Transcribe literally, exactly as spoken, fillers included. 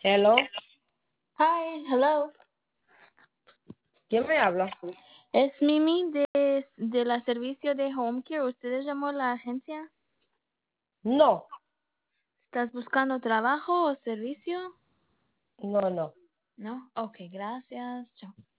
Hello, Hi, hello. ¿quién me habla? Es Mimi de, de la servicio de Home Care. ¿Usted llamó a la agencia? No, ¿Estás buscando trabajo o servicio? no, no. No. Ok, gracias. Chao.